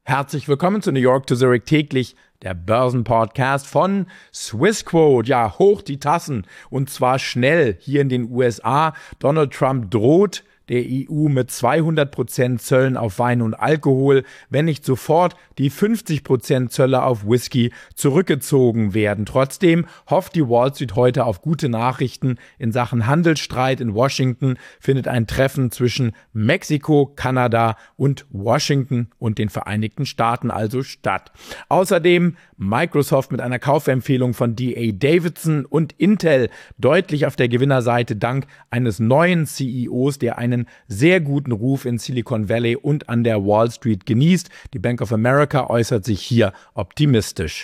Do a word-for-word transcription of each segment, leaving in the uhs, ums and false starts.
Herzlich willkommen zu New York to Zurich täglich, der Börsenpodcast von Swissquote. Ja, hoch die Tassen und zwar schnell hier in den U S A. Donald Trump droht der E U mit zweihundert Prozent Zöllen auf Wein und Alkohol, wenn nicht sofort die fünfzig Prozent Zölle auf Whisky zurückgezogen werden. Trotzdem hofft die Wall Street heute auf gute Nachrichten. In Sachen Handelsstreit in Washington findet ein Treffen zwischen Mexiko, Kanada und Washington und den Vereinigten Staaten also statt. Außerdem Microsoft mit einer Kaufempfehlung von D A Davidson und Intel deutlich auf der Gewinnerseite dank eines neuen C E Os, der einen sehr guten Ruf in Silicon Valley und an der Wall Street genießt. Die Bank of America äußert sich hier optimistisch.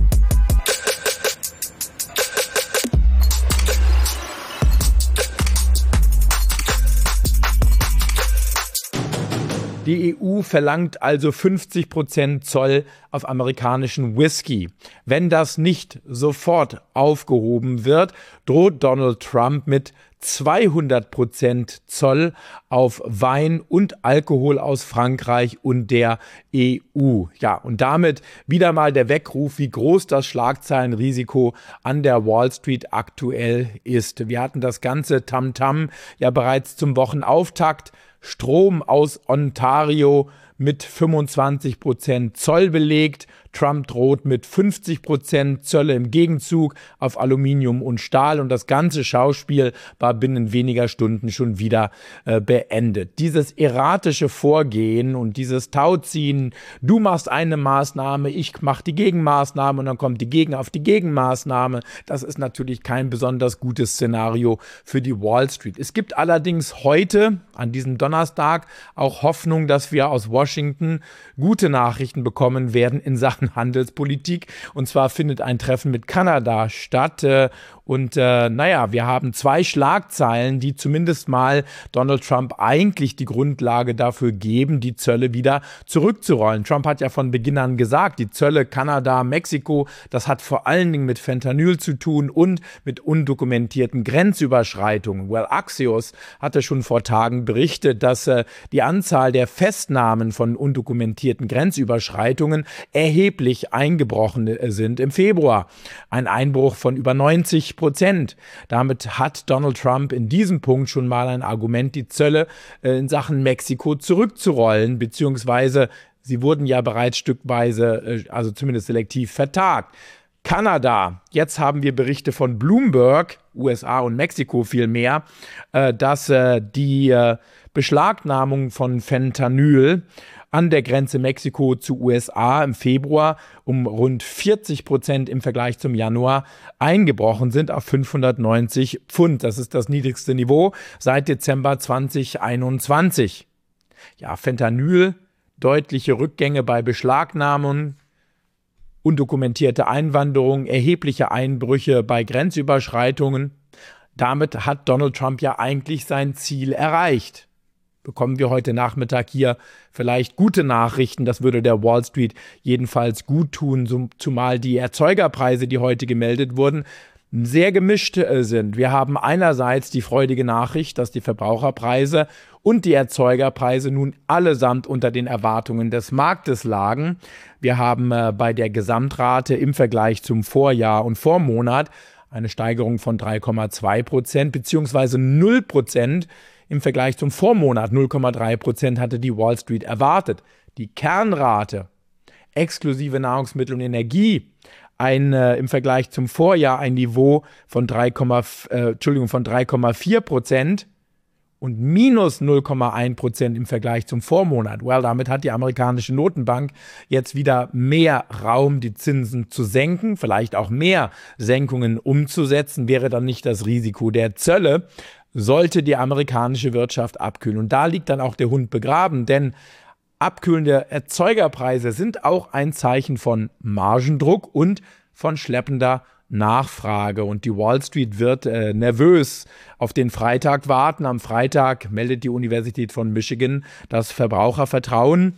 Die E U verlangt also fünfzig Prozent Zoll auf amerikanischen Whisky. Wenn das nicht sofort aufgehoben wird, droht Donald Trump mit zweihundert Prozent Zoll auf Wein und Alkohol aus Frankreich und der E U. Ja, und damit wieder mal der Weckruf, wie groß das Schlagzeilenrisiko an der Wall Street aktuell ist. Wir hatten das ganze Tamtam ja bereits zum Wochenauftakt. Strom aus Ontario mit fünfundzwanzig Prozent Zoll belegt. Trump droht mit fünfzig Prozent Zölle im Gegenzug auf Aluminium und Stahl und das ganze Schauspiel war binnen weniger Stunden schon wieder äh, beendet. Dieses erratische Vorgehen und dieses Tauziehen, du machst eine Maßnahme, ich mache die Gegenmaßnahme und dann kommt die Gegen auf die Gegenmaßnahme, das ist natürlich kein besonders gutes Szenario für die Wall Street. Es gibt allerdings heute, an diesem Donnerstag, auch Hoffnung, dass wir aus Washington gute Nachrichten bekommen werden in Sachen Handelspolitik. Und zwar findet ein Treffen mit Kanada statt. Und äh, naja, wir haben zwei Schlagzeilen, die zumindest mal Donald Trump eigentlich die Grundlage dafür geben, die Zölle wieder zurückzurollen. Trump hat ja von Beginn an gesagt, die Zölle Kanada, Mexiko, das hat vor allen Dingen mit Fentanyl zu tun und mit undokumentierten Grenzüberschreitungen. Well, Axios hatte schon vor Tagen berichtet, dass äh, die Anzahl der Festnahmen von undokumentierten Grenzüberschreitungen erheblich eingebrochen äh, sind im Februar. Ein Einbruch von über neunzig Prozent. Damit hat Donald Trump in diesem Punkt schon mal ein Argument, die Zölle äh, in Sachen Mexiko zurückzurollen, beziehungsweise sie wurden ja bereits stückweise, äh, also zumindest selektiv vertagt. Kanada, jetzt haben wir Berichte von Bloomberg, U S A und Mexiko vielmehr, äh, dass äh, die äh, Beschlagnahmung von Fentanyl an der Grenze Mexiko zu U S A im Februar um rund vierzig Prozent im Vergleich zum Januar eingebrochen sind auf fünfhundertneunzig Pfund. Das ist das niedrigste Niveau seit Dezember zweitausendeinundzwanzig. Ja, Fentanyl, deutliche Rückgänge bei Beschlagnahmungen, undokumentierte Einwanderung, erhebliche Einbrüche bei Grenzüberschreitungen. Damit hat Donald Trump ja eigentlich sein Ziel erreicht. Bekommen wir heute Nachmittag hier vielleicht gute Nachrichten. Das würde der Wall Street jedenfalls gut tun, zumal die Erzeugerpreise, die heute gemeldet wurden, sehr gemischt sind. Wir haben einerseits die freudige Nachricht, dass die Verbraucherpreise und die Erzeugerpreise nun allesamt unter den Erwartungen des Marktes lagen. Wir haben äh, bei der Gesamtrate im Vergleich zum Vorjahr und Vormonat eine Steigerung von drei Komma zwei Prozent beziehungsweise null Prozent. Im Vergleich zum Vormonat null Komma drei Prozent hatte die Wall Street erwartet. Die Kernrate, exklusive Nahrungsmittel und Energie, ein, äh, im Vergleich zum Vorjahr ein Niveau von drei, äh, Entschuldigung, von drei Komma vier Prozent und minus null Komma eins Prozent im Vergleich zum Vormonat. Well, damit hat die amerikanische Notenbank jetzt wieder mehr Raum, die Zinsen zu senken, vielleicht auch mehr Senkungen umzusetzen, wäre dann nicht das Risiko der Zölle, sollte die amerikanische Wirtschaft abkühlen. Und da liegt dann auch der Hund begraben, denn abkühlende Erzeugerpreise sind auch ein Zeichen von Margendruck und von schleppender Nachfrage. Und die Wall Street wird äh, nervös auf den Freitag warten. Am Freitag meldet die Universität von Michigan das Verbrauchervertrauen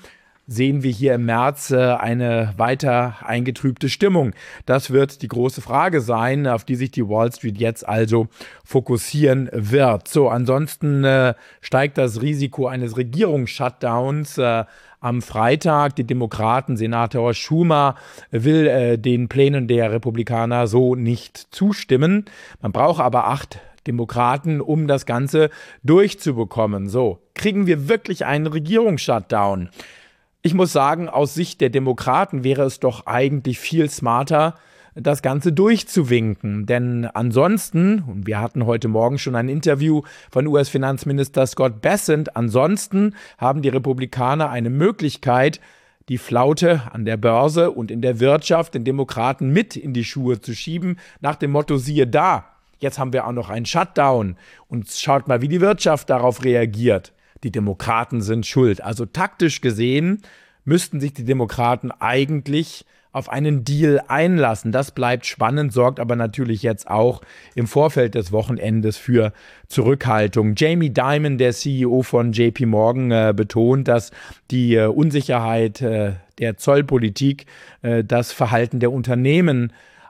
sehen wir hier im März äh, eine weiter eingetrübte Stimmung? Das wird die große Frage sein, auf die sich die Wall Street jetzt also fokussieren wird. So, ansonsten äh, steigt das Risiko eines Regierungsshutdowns äh, am Freitag. Die Demokraten, Senator Schumer will äh, den Plänen der Republikaner so nicht zustimmen. Man braucht aber acht Demokraten, um das Ganze durchzubekommen. So, kriegen wir wirklich einen Regierungsshutdown? Ich muss sagen, aus Sicht der Demokraten wäre es doch eigentlich viel smarter, das Ganze durchzuwinken. Denn ansonsten, und wir hatten heute Morgen schon ein Interview von U S-Finanzminister Scott Bessent, ansonsten haben die Republikaner eine Möglichkeit, die Flaute an der Börse und in der Wirtschaft den Demokraten mit in die Schuhe zu schieben, nach dem Motto, siehe da, jetzt haben wir auch noch einen Shutdown und schaut mal, wie die Wirtschaft darauf reagiert. Die Demokraten sind schuld. Also taktisch gesehen müssten sich die Demokraten eigentlich auf einen Deal einlassen. Das bleibt spannend, sorgt aber natürlich jetzt auch im Vorfeld des Wochenendes für Zurückhaltung. Jamie Dimon, der C E O von J P Morgan, äh, betont, dass die äh, Unsicherheit äh, der Zollpolitik äh, das Verhalten der Unternehmen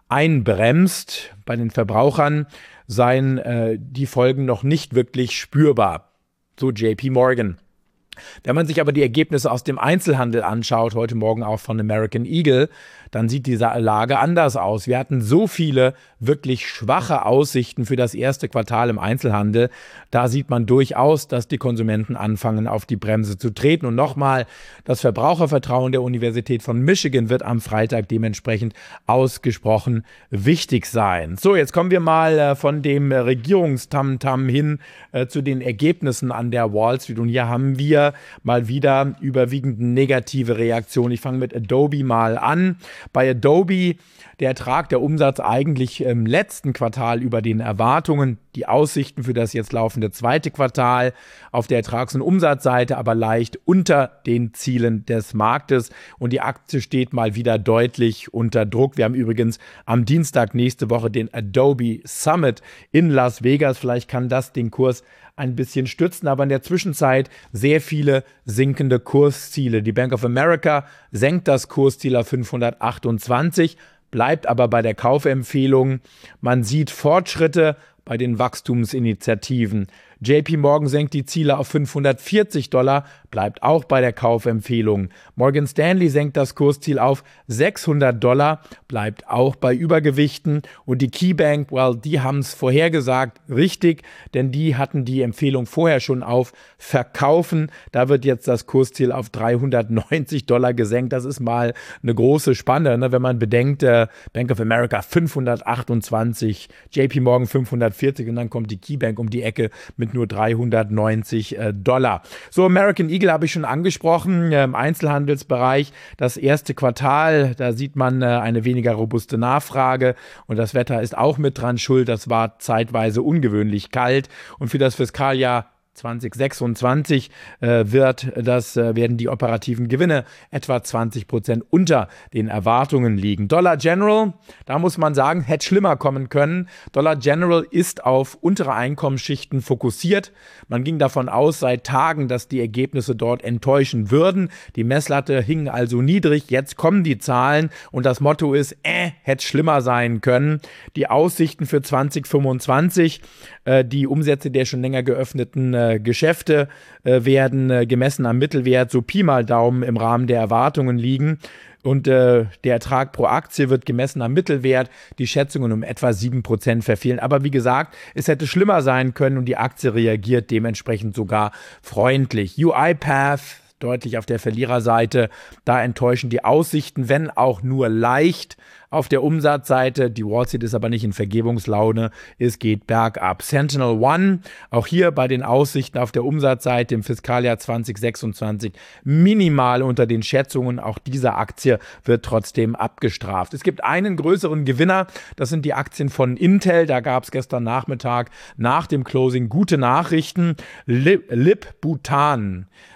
einbremst. Bei den Verbrauchern seien äh, die Folgen noch nicht wirklich spürbar. So J P Morgan. Wenn man sich aber die Ergebnisse aus dem Einzelhandel anschaut, heute Morgen auch von American Eagle, dann sieht diese Lage anders aus. Wir hatten so viele wirklich schwache Aussichten für das erste Quartal im Einzelhandel. Da sieht man durchaus, dass die Konsumenten anfangen, auf die Bremse zu treten. Und nochmal, das Verbrauchervertrauen der Universität von Michigan wird am Freitag dementsprechend ausgesprochen wichtig sein. So, jetzt kommen wir mal von dem Regierungstamtam hin äh, zu den Ergebnissen an der Wall Street. Und hier haben wir mal wieder überwiegend negative Reaktionen. Ich fange mit Adobe mal an. Bei Adobe der Ertrag, der Umsatz eigentlich im letzten Quartal über den Erwartungen, die Aussichten für das jetzt laufende zweite Quartal auf der Ertrags- und Umsatzseite aber leicht unter den Zielen des Marktes und die Aktie steht mal wieder deutlich unter Druck. Wir haben übrigens am Dienstag nächste Woche den Adobe Summit in Las Vegas. Vielleicht kann das den Kurs ein bisschen stützen, aber in der Zwischenzeit sehr viele sinkende Kursziele. Die Bank of America senkt das Kursziel auf fünfhundertachtundzwanzig, bleibt aber bei der Kaufempfehlung. Man sieht Fortschritte bei den Wachstumsinitiativen. J P Morgan senkt die Ziele auf fünfhundertvierzig Dollar, bleibt auch bei der Kaufempfehlung. Morgan Stanley senkt das Kursziel auf sechshundert Dollar, bleibt auch bei Übergewichten. Und die KeyBank, well, die haben es vorhergesagt, richtig, denn die hatten die Empfehlung vorher schon auf Verkaufen. Da wird jetzt das Kursziel auf dreihundertneunzig Dollar gesenkt. Das ist mal eine große Spanne, ne? Wenn man bedenkt, äh, Bank of America fünfhundertachtundzwanzig, J P Morgan fünfhundertvierzig und dann kommt die KeyBank um die Ecke mit nur dreihundertneunzig Dollar. So, American Eagle habe ich schon angesprochen, äh, im Einzelhandelsbereich. Das erste Quartal, da sieht man äh, eine weniger robuste Nachfrage und das Wetter ist auch mit dran schuld. Das war zeitweise ungewöhnlich kalt und für das Fiskaljahr zwanzig sechsundzwanzig äh, wird das, äh, werden die operativen Gewinne etwa zwanzig Prozent unter den Erwartungen liegen. Dollar General, da muss man sagen, hätte schlimmer kommen können. Dollar General ist auf untere Einkommensschichten fokussiert. Man ging davon aus seit Tagen, dass die Ergebnisse dort enttäuschen würden. Die Messlatte hing also niedrig. Jetzt kommen die Zahlen und das Motto ist, äh, hätte schlimmer sein können. Die Aussichten für zwanzig fünfundzwanzig, äh, die Umsätze der schon länger geöffneten äh, Geschäfte äh, werden äh, gemessen am Mittelwert so Pi mal Daumen im Rahmen der Erwartungen liegen. Und äh, der Ertrag pro Aktie wird gemessen am Mittelwert, die Schätzungen um etwa sieben Prozent verfehlen. Aber wie gesagt, es hätte schlimmer sein können und die Aktie reagiert dementsprechend sogar freundlich. UiPath deutlich auf der Verliererseite, da enttäuschen die Aussichten, wenn auch nur leicht. Auf der Umsatzseite, die Wall Street ist aber nicht in Vergebungslaune, es geht bergab. Sentinel One, auch hier bei den Aussichten auf der Umsatzseite im Fiskaljahr zwanzig sechsundzwanzig minimal unter den Schätzungen. Auch diese Aktie wird trotzdem abgestraft. Es gibt einen größeren Gewinner, das sind die Aktien von Intel. Da gab es gestern Nachmittag nach dem Closing gute Nachrichten. Lip, Lip Bhutan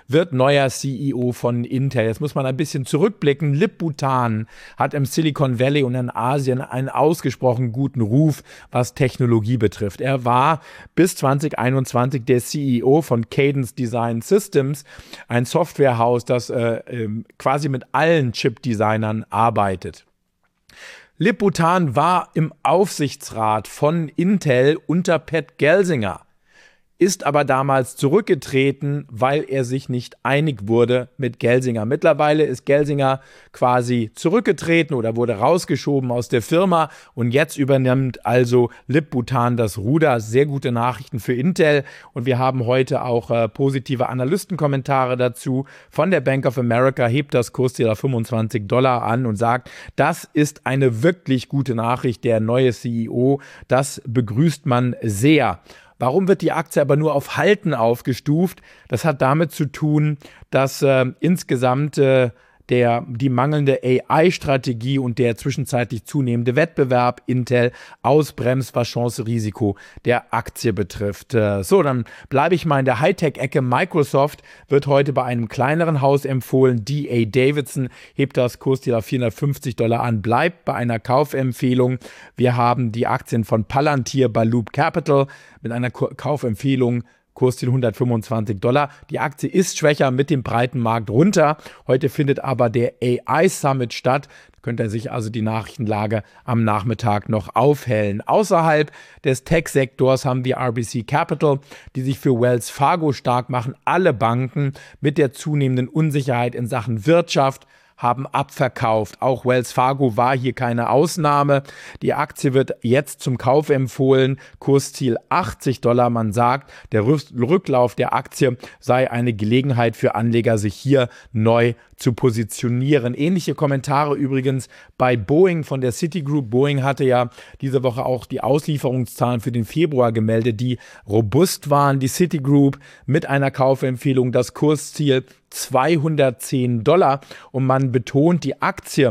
wird neuer C E O von Intel. Jetzt muss man ein bisschen zurückblicken. Lip-Bu Tan hat im Silicon Valley und in Asien einen ausgesprochen guten Ruf, was Technologie betrifft. Er war bis zwanzig einundzwanzig der C E O von Cadence Design Systems, ein Softwarehaus, das äh, äh, quasi mit allen Chip-Designern arbeitet. Lip-Bu Tan war im Aufsichtsrat von Intel unter Pat Gelsinger, ist aber damals zurückgetreten, weil er sich nicht einig wurde mit Gelsinger. Mittlerweile ist Gelsinger quasi zurückgetreten oder wurde rausgeschoben aus der Firma und jetzt übernimmt also Lip-Bu Tan das Ruder. Sehr gute Nachrichten für Intel und wir haben heute auch äh, positive Analystenkommentare dazu. Von der Bank of America hebt das Kursziel auf fünfundzwanzig Dollar an und sagt, das ist eine wirklich gute Nachricht, der neue C E O. Das begrüßt man sehr. Warum wird die Aktie aber nur auf Halten aufgestuft? Das hat damit zu tun, dass äh, insgesamt äh, der, die mangelnde A I-Strategie und der zwischenzeitlich zunehmende Wettbewerb Intel ausbremst, was Chance-Risiko der Aktie betrifft. Äh, so, dann bleibe ich mal in der Hightech-Ecke. Microsoft wird heute bei einem kleineren Haus empfohlen. D A Davidson hebt das Kursziel auf vierhundertfünfzig Dollar an, bleibt bei einer Kaufempfehlung. Wir haben die Aktien von Palantir bei Loop Capital mit einer Kaufempfehlung, Kursziel hundertfünfundzwanzig Dollar. Die Aktie ist schwächer mit dem breiten Markt runter. Heute findet aber der A I Summit statt. Da könnte er sich also die Nachrichtenlage am Nachmittag noch aufhellen. Außerhalb des Tech-Sektors haben wir R B C Capital, die sich für Wells Fargo stark machen. Alle Banken mit der zunehmenden Unsicherheit in Sachen Wirtschaft haben abverkauft. Auch Wells Fargo war hier keine Ausnahme. Die Aktie wird jetzt zum Kauf empfohlen. Kursziel achtzig Dollar. Man sagt, der Rücklauf der Aktie sei eine Gelegenheit für Anleger, sich hier neu zu positionieren. Ähnliche Kommentare übrigens bei Boeing von der Citigroup. Boeing hatte ja diese Woche auch die Auslieferungszahlen für den Februar gemeldet, die robust waren. Die Citigroup mit einer Kaufempfehlung, das Kursziel zweihundertzehn Dollar und man betont, die Aktie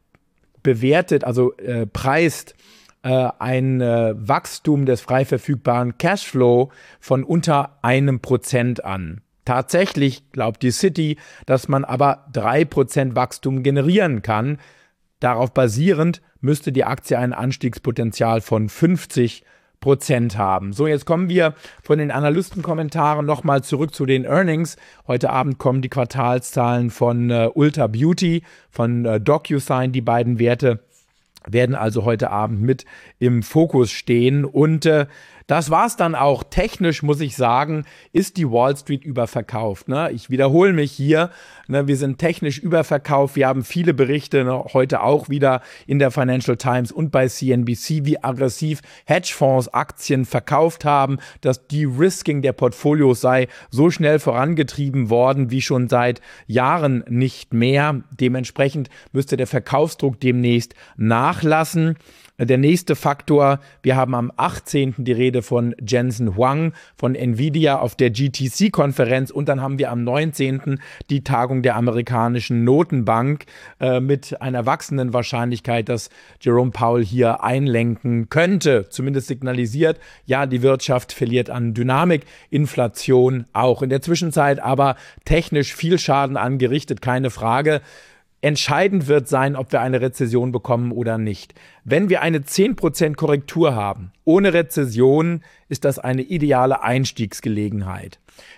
bewertet, also äh, preist äh, ein äh, Wachstum des frei verfügbaren Cashflow von unter einem Prozent an. Tatsächlich glaubt die Citi, dass man aber drei Prozent Wachstum generieren kann. Darauf basierend müsste die Aktie ein Anstiegspotenzial von fünfzig Prozent haben. So, jetzt kommen wir von den Analystenkommentaren nochmal zurück zu den Earnings. Heute Abend kommen die Quartalszahlen von äh, Ulta Beauty, von äh, DocuSign. Die beiden Werte werden also heute Abend mit im Fokus stehen. Und äh, das war's dann auch. Technisch muss ich sagen, ist die Wall Street überverkauft. Ne? Ich wiederhole mich hier. Ne? Wir sind technisch überverkauft. Wir haben viele Berichte, ne? Heute auch wieder in der Financial Times und bei C N B C, wie aggressiv Hedgefonds Aktien verkauft haben. Das De-Risking der Portfolios sei so schnell vorangetrieben worden wie schon seit Jahren nicht mehr. Dementsprechend müsste der Verkaufsdruck demnächst nachlassen. Der nächste Faktor, wir haben am achtzehnten die Rede von Jensen Huang von Nvidia auf der G T C-Konferenz und dann haben wir am neunzehnten die Tagung der amerikanischen Notenbank äh, mit einer wachsenden Wahrscheinlichkeit, dass Jerome Powell hier einlenken könnte. Zumindest signalisiert, ja, die Wirtschaft verliert an Dynamik, Inflation auch. In der Zwischenzeit aber technisch viel Schaden angerichtet, keine Frage. Entscheidend wird sein, ob wir eine Rezession bekommen oder nicht. Wenn wir eine zehn Prozent Korrektur haben, ohne Rezession, ist das eine ideale Einstiegsgelegenheit.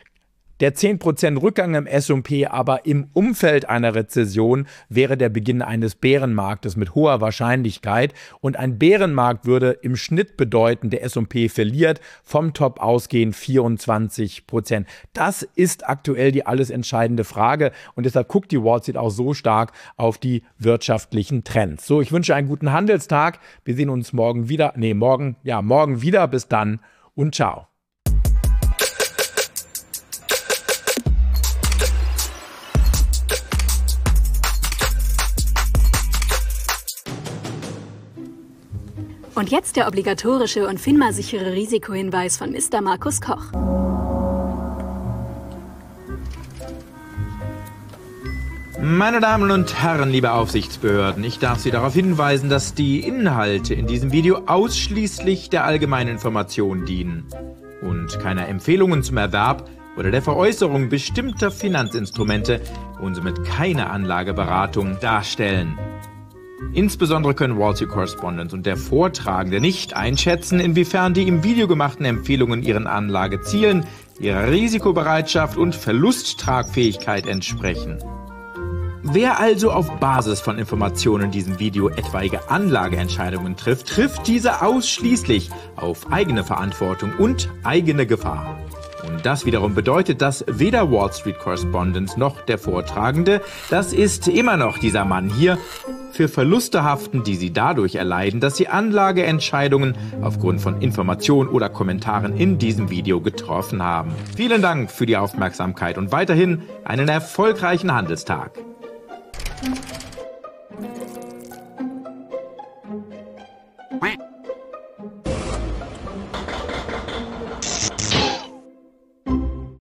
Der zehn Prozent Rückgang im S und P aber im Umfeld einer Rezession wäre der Beginn eines Bärenmarktes mit hoher Wahrscheinlichkeit. Und ein Bärenmarkt würde im Schnitt bedeuten, der S und P verliert vom Top ausgehend vierundzwanzig Prozent. Das ist aktuell die alles entscheidende Frage. Und deshalb guckt die Wall Street auch so stark auf die wirtschaftlichen Trends. So, ich wünsche einen guten Handelstag. Wir sehen uns morgen wieder. Nee, morgen, ja, morgen wieder. Bis dann und ciao. Und jetzt der obligatorische und FINMA-sichere Risikohinweis von Mister Markus Koch. Meine Damen und Herren, liebe Aufsichtsbehörden, ich darf Sie darauf hinweisen, dass die Inhalte in diesem Video ausschließlich der allgemeinen Information dienen und keiner Empfehlungen zum Erwerb oder der Veräußerung bestimmter Finanzinstrumente und somit keine Anlageberatung darstellen. Insbesondere können Wall Street Correspondent und der Vortragende nicht einschätzen, inwiefern die im Video gemachten Empfehlungen ihren Anlagezielen, ihrer Risikobereitschaft und Verlusttragfähigkeit entsprechen. Wer also auf Basis von Informationen in diesem Video etwaige Anlageentscheidungen trifft, trifft diese ausschließlich auf eigene Verantwortung und eigene Gefahr. Und das wiederum bedeutet, dass weder Wall Street Correspondent noch der Vortragende, das ist immer noch dieser Mann hier, für Verluste haften, die sie dadurch erleiden, dass sie Anlageentscheidungen aufgrund von Informationen oder Kommentaren in diesem Video getroffen haben. Vielen Dank für die Aufmerksamkeit und weiterhin einen erfolgreichen Handelstag. Quack.